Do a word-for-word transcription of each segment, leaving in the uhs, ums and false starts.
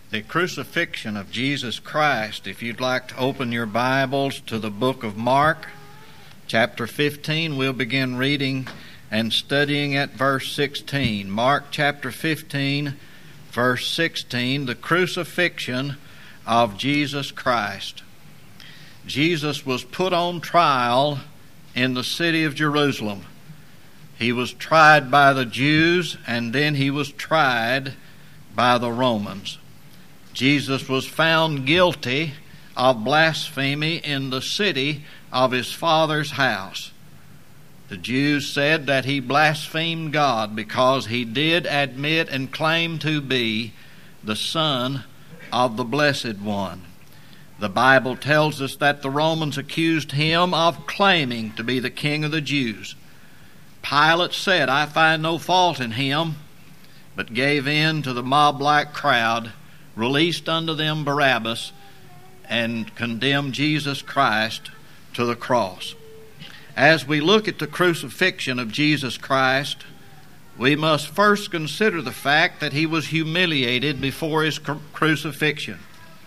The crucifixion of Jesus Christ. If you'd like to open your Bibles to the book of Mark, chapter fifteen, we'll begin reading and studying at verse sixteen. Mark chapter fifteen, verse sixteen, the crucifixion of Jesus Christ. Jesus was put on trial in the city of Jerusalem. He was tried by the Jews, and then he was tried by the Romans. Jesus was found guilty of blasphemy in the city of his Father's house. The Jews said that he blasphemed God because he did admit and claim to be the Son of the Blessed One. The Bible tells us that the Romans accused him of claiming to be the King of the Jews. Pilate said, "I find no fault in him," but gave in to the mob-like crowd, released unto them Barabbas, and condemned Jesus Christ to the cross. As we look at the crucifixion of Jesus Christ, we must first consider the fact that he was humiliated before his cru- crucifixion.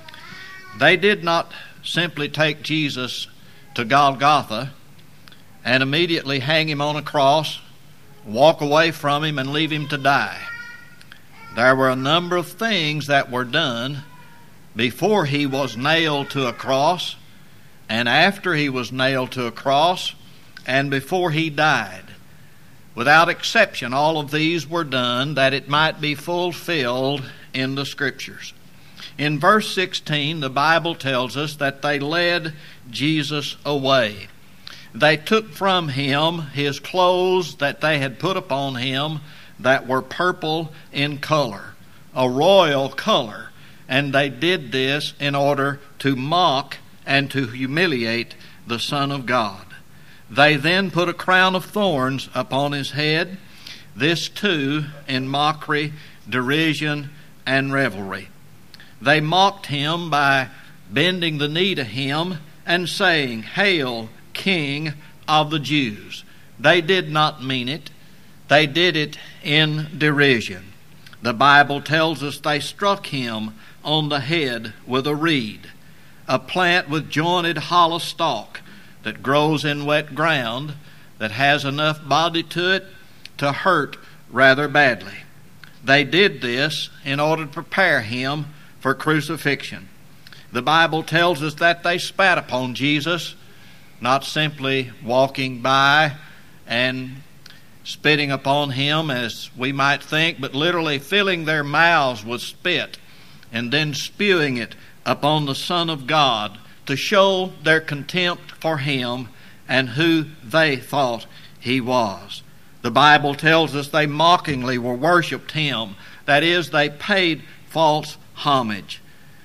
They did not simply take Jesus to Golgotha and immediately hang him on a cross, walk away from him, and leave him to die. There were a number of things that were done before he was nailed to a cross, and after he was nailed to a cross, and before he died. Without exception, all of these were done that it might be fulfilled in the Scriptures. In verse sixteen, the Bible tells us that they led Jesus away. They took from him his clothes that they had put upon him that were purple in color, a royal color, and they did this in order to mock and to humiliate the Son of God. They then put a crown of thorns upon his head, this too in mockery, derision, and revelry. They mocked him by bending the knee to him and saying, "Hail, King of the Jews." They did not mean it. They did it in derision. The Bible tells us they struck him on the head with a reed, a plant with jointed hollow stalk that grows in wet ground, that has enough body to it to hurt rather badly. They did this in order to prepare him for crucifixion. The Bible tells us that they spat upon Jesus, not simply walking by and spitting upon him as we might think, but literally filling their mouths with spit and then spewing it upon the Son of God to show their contempt for him and who they thought he was. The Bible tells us they mockingly were worshipped him. That is, they paid false homage.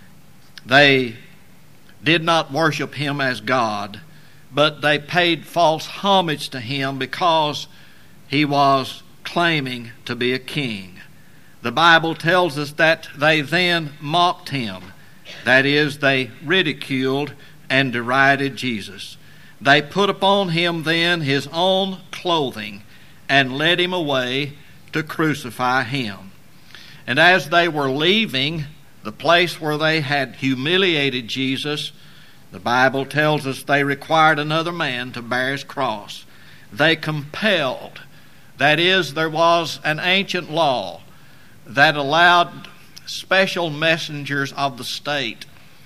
They did not worship him as God, but they paid false homage to him because he was claiming to be a king. The Bible tells us that they then mocked him. That is, they ridiculed and derided Jesus. They put upon him then his own clothing and led him away to crucify him. And as they were leaving the place where they had humiliated Jesus, the Bible tells us they required another man to bear his cross. They compelled. That is, there was an ancient law that allowed special messengers of the state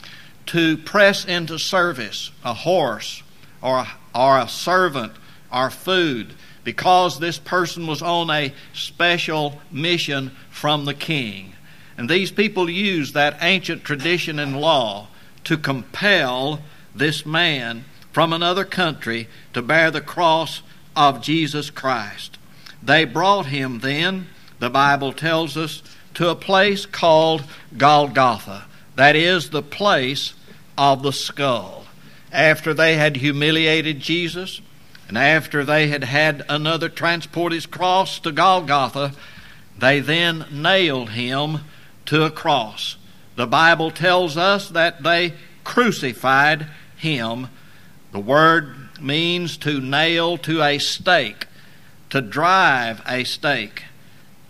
to press into service a horse or a, or a servant or food because this person was on a special mission from the king. And these people used that ancient tradition and law to compel this man from another country to bear the cross of Jesus Christ. They brought him then, the Bible tells us, to a place called Golgotha. That is, the place of the skull. After they had humiliated Jesus, and after they had had another transport his cross to Golgotha, they then nailed him to a cross. The Bible tells us that they crucified him. The word means to nail to a stake, to drive a stake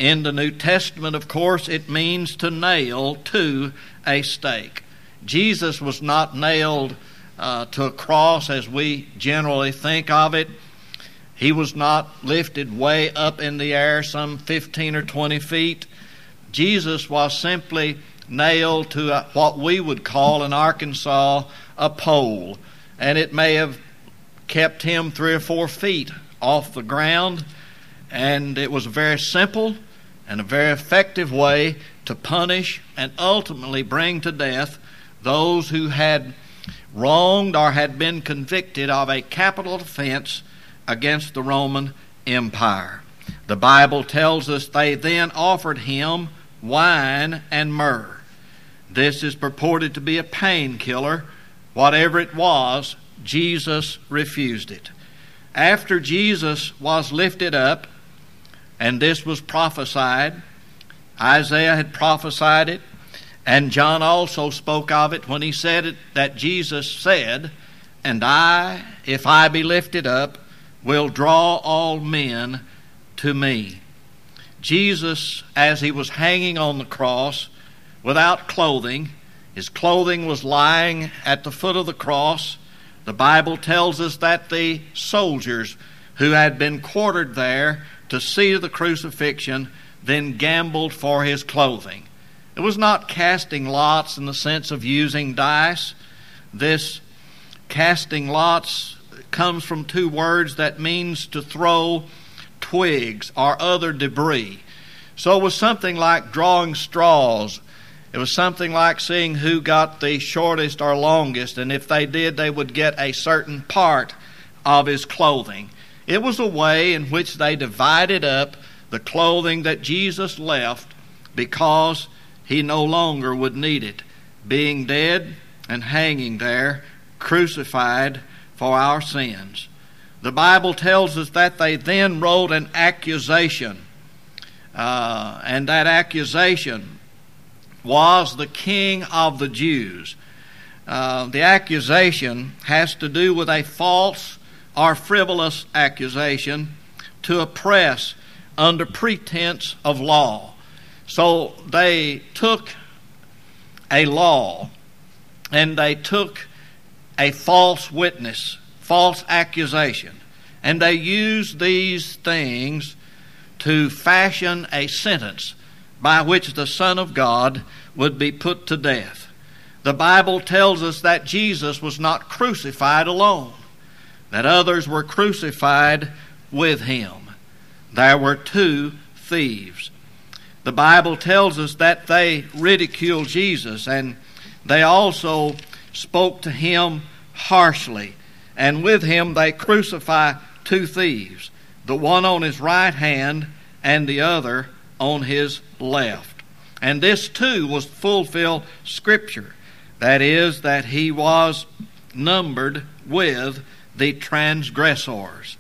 In the New Testament, of course, it means to nail to a stake. Jesus was not nailed uh, to a cross as we generally think of it. He was not lifted way up in the air, some fifteen or twenty feet. Jesus was simply nailed to a, what we would call in Arkansas a pole. And it may have kept him three or four feet off the ground. And it was a very simple and a very effective way to punish and ultimately bring to death those who had wronged or had been convicted of a capital offense against the Roman Empire. The Bible tells us they then offered him wine and myrrh. This is purported to be a painkiller. Whatever it was, Jesus refused it. After Jesus was lifted up, and this was prophesied, Isaiah had prophesied it, and John also spoke of it when he said it, that Jesus said, "And I, if I be lifted up, will draw all men to me." Jesus, as he was hanging on the cross without clothing, his clothing was lying at the foot of the cross. The Bible tells us that the soldiers who had been quartered there to see the crucifixion then gambled for his clothing. It was not casting lots in the sense of using dice. This casting lots comes from two words that means to throw twigs or other debris. So it was something like drawing straws. It was something like seeing who got the shortest or longest, and if they did, they would get a certain part of his clothing. It was a way in which they divided up the clothing that Jesus left because he no longer would need it, being dead and hanging there, crucified for our sins. The Bible tells us that they then wrote an accusation, uh, and that accusation was the King of the Jews. Uh, the accusation has to do with a false or frivolous accusation to oppress under pretense of law. So they took a law and they took a false witness, false accusation, and they used these things to fashion a sentence by which the Son of God would be put to death. The Bible tells us that Jesus was not crucified alone, that others were crucified with him. There were two thieves. The Bible tells us that they ridiculed Jesus, and they also spoke to him harshly. And with him they crucify two thieves, the one on his right hand and the other on his left. And this too was fulfill Scripture. That is, that he was numbered with the transgressors.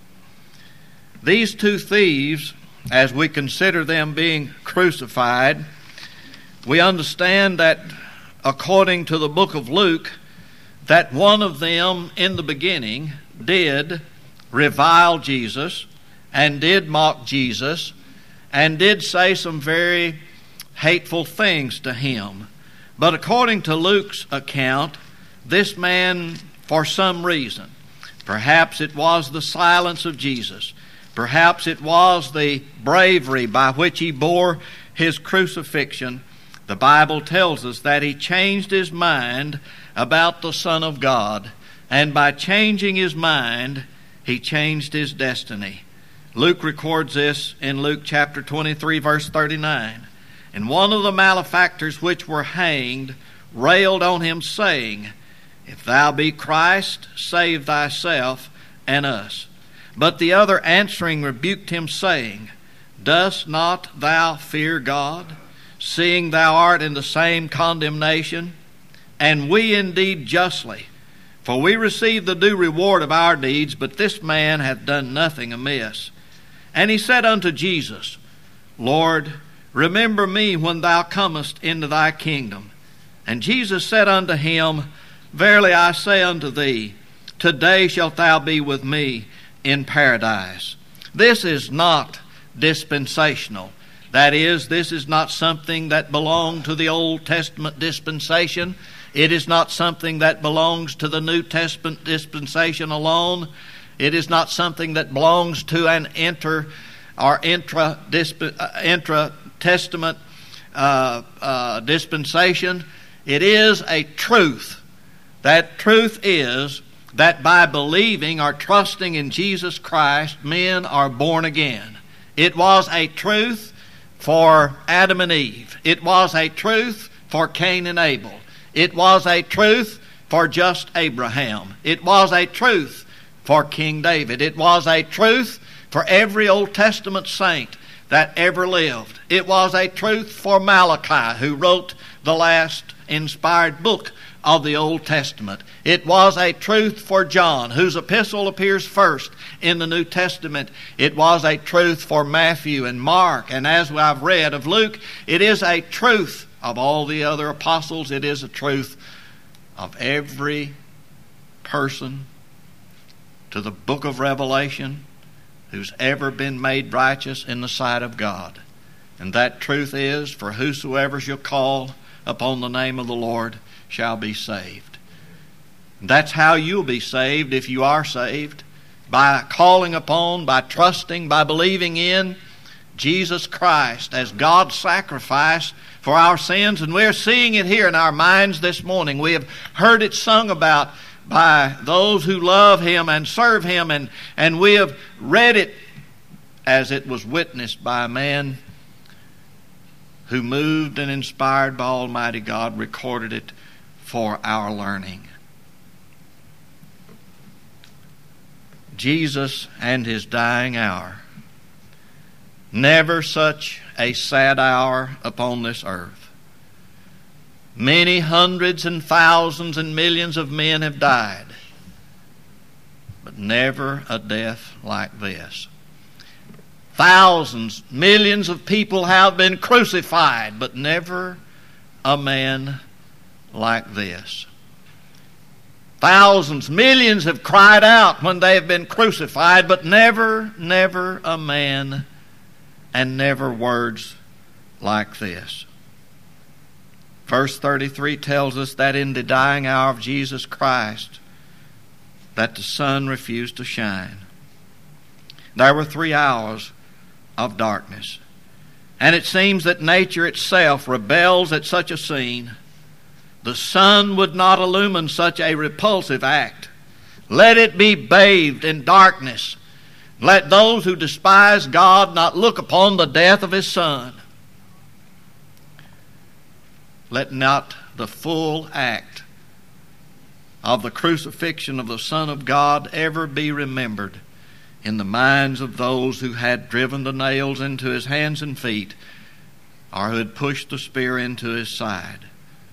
These two thieves, as we consider them being crucified, we understand that according to the book of Luke, that one of them in the beginning did revile Jesus and did mock Jesus and did say some very hateful things to him. But according to Luke's account, this man, for some reason, perhaps it was the silence of Jesus, perhaps it was the bravery by which he bore his crucifixion, the Bible tells us that he changed his mind about the Son of God, and by changing his mind, he changed his destiny. Luke records this in Luke chapter twenty-three, verse thirty-nine. And one of the malefactors which were hanged railed on him, saying, If thou be Christ, save thyself and us. But the other answering rebuked him, saying, Dost not thou fear God, seeing thou art in the same condemnation? And we indeed justly, for we receive the due reward of our deeds, but this man hath done nothing amiss. And he said unto Jesus, Lord, remember me when thou comest into thy kingdom. And Jesus said unto him, Verily I say unto thee, today shalt thou be with me in paradise. This is not dispensational. That is, this is not something that belonged to the Old Testament dispensation. It is not something that belongs to the New Testament dispensation alone. It is not something that belongs to an inter or intra intra Testament uh, uh, dispensation. It is a truth. That truth is that by believing or trusting in Jesus Christ, men are born again. It was a truth for Adam and Eve. It was a truth for Cain and Abel. It was a truth for just Abraham. It was a truth for King David. It was a truth for every Old Testament saint that ever lived. It was a truth for Malachi, who wrote the last inspired book of the Old Testament. It was a truth for John, whose epistle appears first in the New Testament. It was a truth for Matthew and Mark, and as I've read of Luke, it is a truth of all the other apostles. It is a truth of every person to the book of Revelation who's ever been made righteous in the sight of God. And that truth is, for whosoever shall call upon the name of the Lord shall be saved. And that's how you'll be saved if you are saved. By calling upon, by trusting, by believing in Jesus Christ as God's sacrifice for our sins. And we're seeing it here in our minds this morning. We have heard it sung about by those who love Him and serve Him. And, and we have read it as it was witnessed by a man who, moved and inspired by Almighty God, recorded it for our learning. Jesus and His dying hour. Never such a sad hour upon this earth. Many hundreds and thousands and millions of men have died, but never a death like this. Thousands, millions of people have been crucified, but never a man like this. Thousands, millions have cried out when they have been crucified, but never, never a man, and never words like this. Verse thirty-three tells us that in the dying hour of Jesus Christ, that the sun refused to shine. There were three hours of darkness. And it seems that nature itself rebels at such a scene. The sun would not illumine such a repulsive act. Let it be bathed in darkness. Let those who despise God not look upon the death of His Son. Let not the full act of the crucifixion of the Son of God ever be remembered in the minds of those who had driven the nails into His hands and feet, or who had pushed the spear into His side.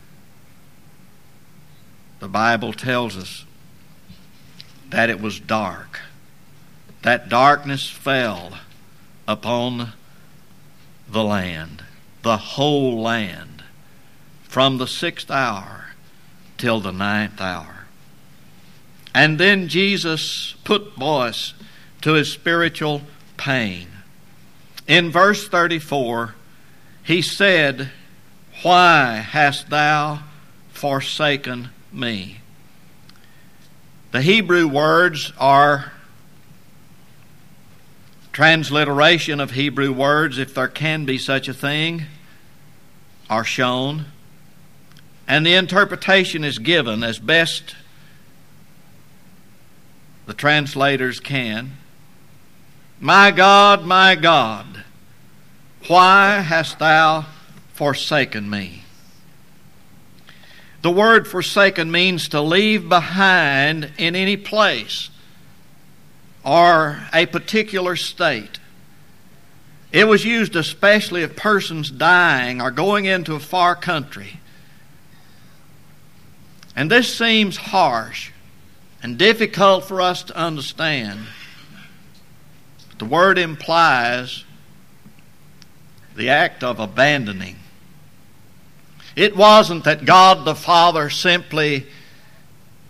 The Bible tells us that it was dark. That darkness fell upon the land, the whole land, from the sixth hour till the ninth hour. And then Jesus put voice to His spiritual pain. In verse thirty-four, He said, "Why hast thou forsaken me?" The Hebrew words are transliteration of Hebrew words, if there can be such a thing, are shown. And the interpretation is given as best the translators can. "My God, my God, why hast thou forsaken me?" The word forsaken means to leave behind in any place or a particular state. It was used especially of persons dying or going into a far country. And this seems harsh and difficult for us to understand. The word implies the act of abandoning. It wasn't that God the Father simply,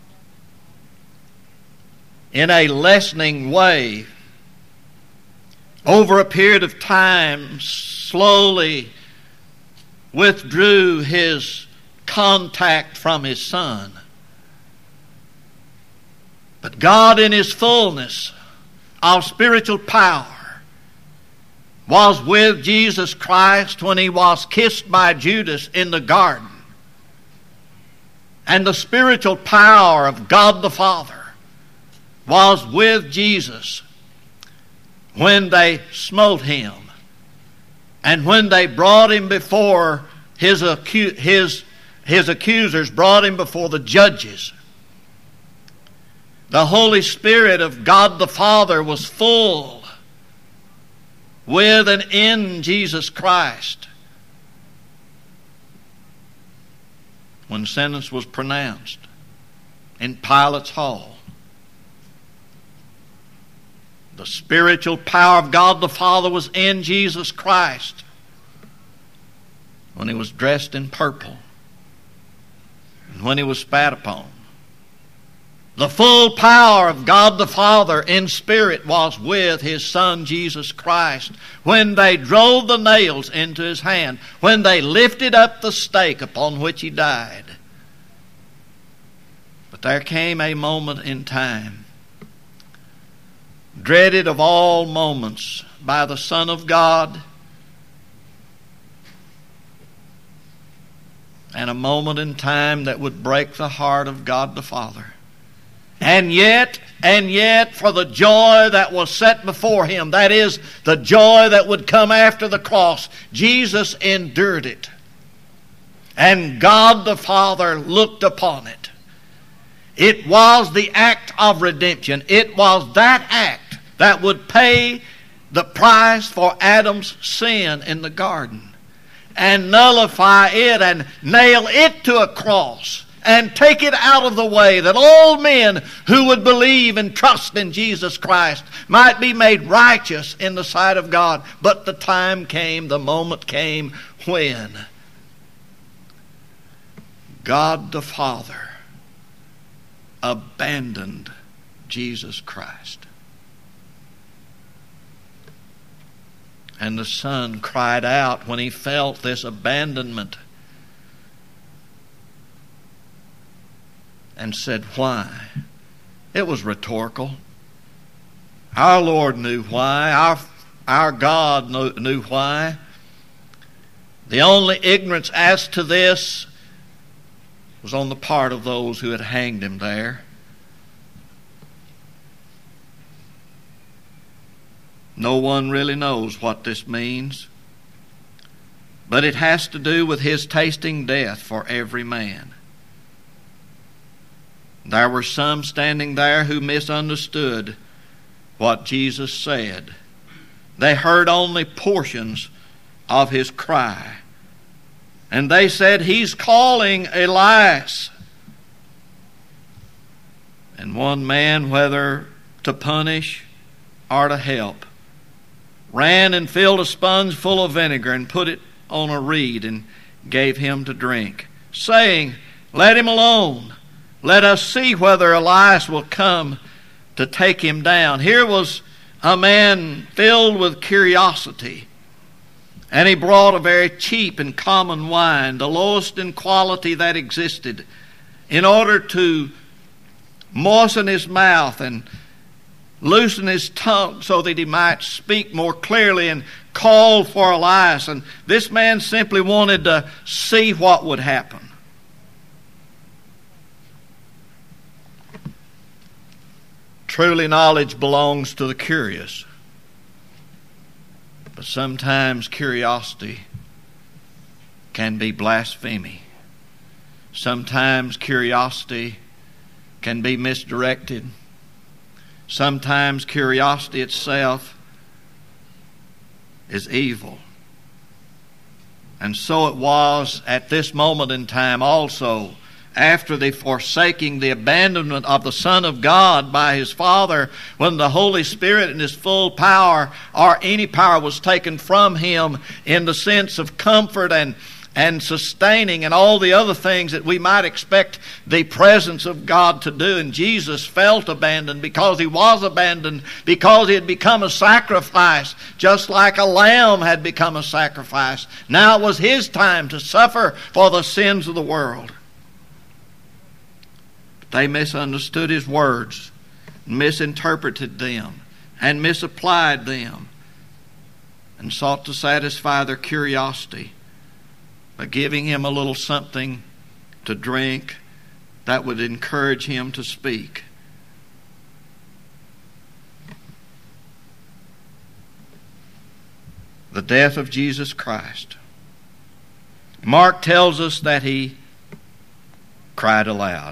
in a lessening way, over a period of time, slowly withdrew his contact from his Son. But God, in His fullness of spiritual power, was with Jesus Christ when He was kissed by Judas in the garden. And the spiritual power of God the Father was with Jesus when they smote Him and when they brought Him before his, acu- his, his accusers, brought Him before the judges. The Holy Spirit of God the Father was full with and in Jesus Christ when sentence was pronounced in Pilate's hall. The spiritual power of God the Father was in Jesus Christ when He was dressed in purple and when He was spat upon. The full power of God the Father in spirit was with His Son Jesus Christ when they drove the nails into His hand, when they lifted up the stake upon which He died. But there came a moment in time, dreaded of all moments by the Son of God, and a moment in time that would break the heart of God the Father. And yet, and yet, for the joy that was set before Him, that is, the joy that would come after the cross, Jesus endured it. And God the Father looked upon it. It was the act of redemption. It was that act that would pay the price for Adam's sin in the garden and nullify it and nail it to a cross and take it out of the way, that all men who would believe and trust in Jesus Christ might be made righteous in the sight of God. But the time came, the moment came when God the Father abandoned Jesus Christ. And the Son cried out when He felt this abandonment and said, "Why?" It was rhetorical. Our Lord knew why. Our, our God knew, knew why. The only ignorance as to this was on the part of those who had hanged Him there. No one really knows what this means, but it has to do with His tasting death for every man. There were some standing there who misunderstood what Jesus said. They heard only portions of His cry. And they said, "He's calling Elias." And one man, whether to punish or to help, ran and filled a sponge full of vinegar and put it on a reed and gave him to drink, saying, "Let him alone. Let us see whether Elias will come to take him down." Here was a man filled with curiosity, and he brought a very cheap and common wine, the lowest in quality that existed, in order to moisten his mouth and loosen his tongue so that he might speak more clearly and call for Elias. And this man simply wanted to see what would happen. Truly, knowledge belongs to the curious. But sometimes curiosity can be blasphemy. Sometimes curiosity can be misdirected. Sometimes curiosity itself is evil. And so it was at this moment in time also, after the forsaking, the abandonment of the Son of God by His Father, when the Holy Spirit in His full power, or any power, was taken from Him in the sense of comfort and, and sustaining and all the other things that we might expect the presence of God to do. And Jesus felt abandoned because he was abandoned, because he had become a sacrifice, just like a lamb had become a sacrifice. Now it was his time to suffer for the sins of the world. But they misunderstood his words, misinterpreted them, and misapplied them, and sought to satisfy their curiosity by giving him a little something to drink that would encourage him to speak. The death of Jesus Christ. Mark tells us that he cried aloud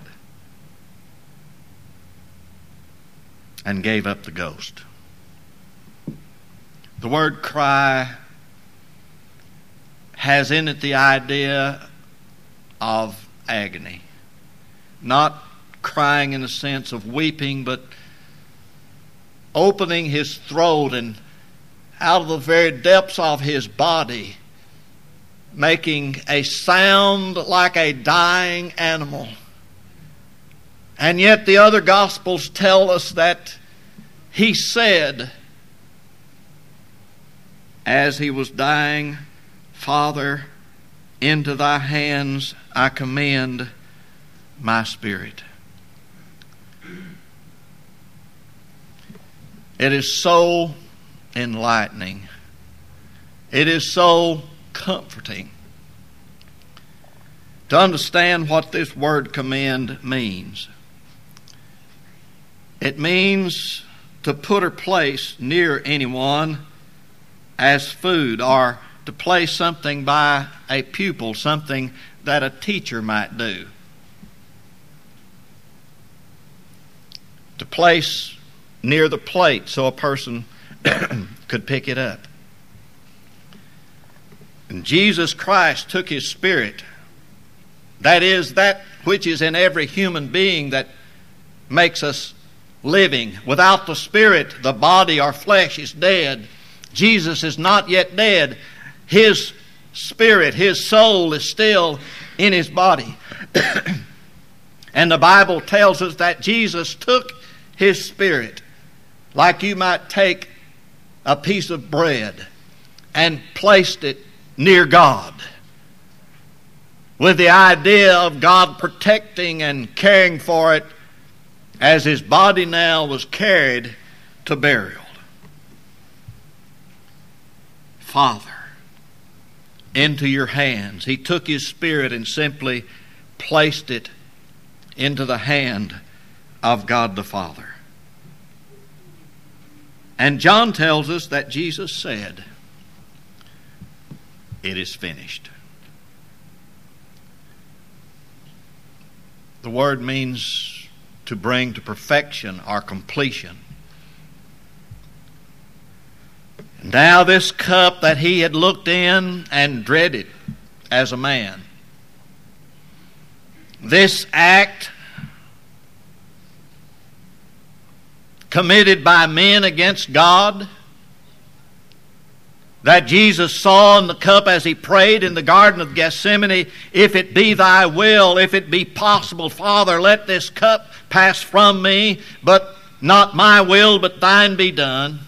and gave up the ghost. The word cry has in it the idea of agony. Not crying in the sense of weeping, but opening his throat and out of the very depths of his body, making a sound like a dying animal. And yet the other Gospels tell us that he said, as he was dying, Father, into thy hands I commend my spirit. It is so enlightening. It is so comforting to understand what this word commend means. It means to put or place near anyone as food, or to place something by a pupil, something that a teacher might do. To place near the plate so a person could pick it up. And Jesus Christ took his spirit, that is, that which is in every human being that makes us living. Without the spirit, the body or flesh is dead. Jesus is not yet dead. His spirit, his soul is still in his body. And the Bible tells us that Jesus took his spirit, like you might take a piece of bread, and placed it near God, with the idea of God protecting and caring for it as his body now was carried to burial. Father, into your hands. He took his spirit and simply placed it into the hand of God the Father. And John tells us that Jesus said, "It is finished." The word means to bring to perfection or completion. Now this cup that he had looked in and dreaded as a man, this act committed by men against God, that Jesus saw in the cup as he prayed in the Garden of Gethsemane, "If it be thy will, if it be possible, Father, let this cup pass from me, but not my will, but thine be done."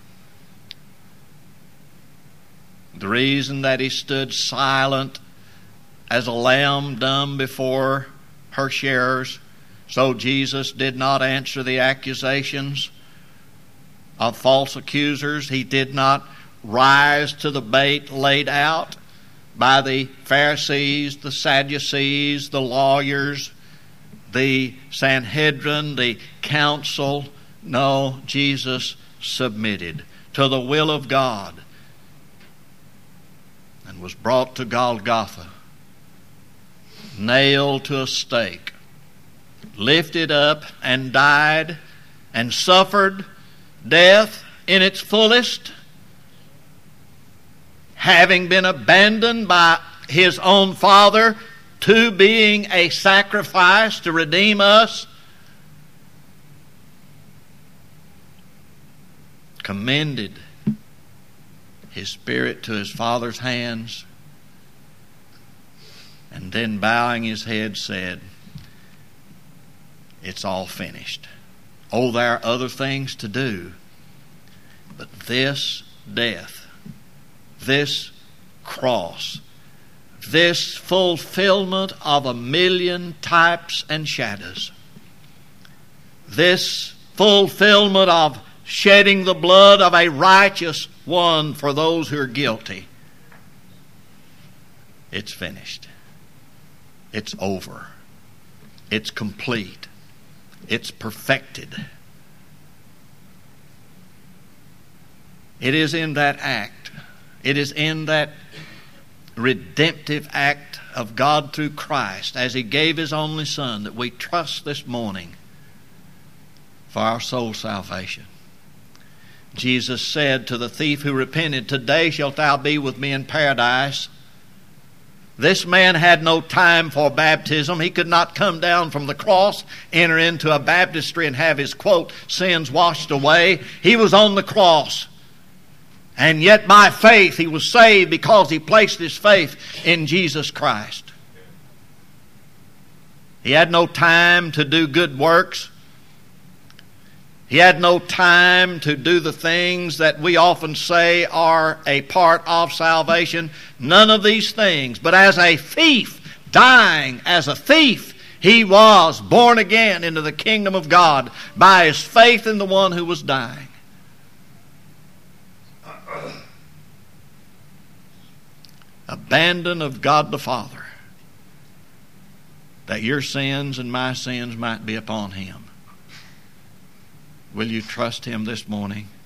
The reason that he stood silent as a lamb dumb before her shearers, so Jesus did not answer the accusations of false accusers. He did not rise to the bait laid out by the Pharisees, the Sadducees, the lawyers, the Sanhedrin, the council. No, Jesus submitted to the will of God and was brought to Golgotha, nailed to a stake, lifted up and died and suffered death in its fullest, having been abandoned by his own Father to being a sacrifice to redeem us, commended his spirit to his Father's hands, and then bowing his head said, "It's all finished." Oh, there are other things to do, but this death, this cross, this fulfillment of a million types and shadows, this fulfillment of shedding the blood of a righteous one for those who are guilty, it's finished. It's over. It's complete. It's perfected. It is in that act, it is in that redemptive act of God through Christ as He gave His only Son that we trust this morning for our soul salvation. Jesus said to the thief who repented, "Today shalt thou be with me in paradise." This man had no time for baptism. He could not come down from the cross, enter into a baptistry and have his, quote, sins washed away. He was on the cross. And yet by faith he was saved because he placed his faith in Jesus Christ. He had no time to do good works. He had no time to do the things that we often say are a part of salvation. None of these things. But as a thief, dying as a thief, he was born again into the kingdom of God by his faith in the one who was dying. Abandon of God the Father, that your sins and my sins might be upon Him. Will you trust Him this morning?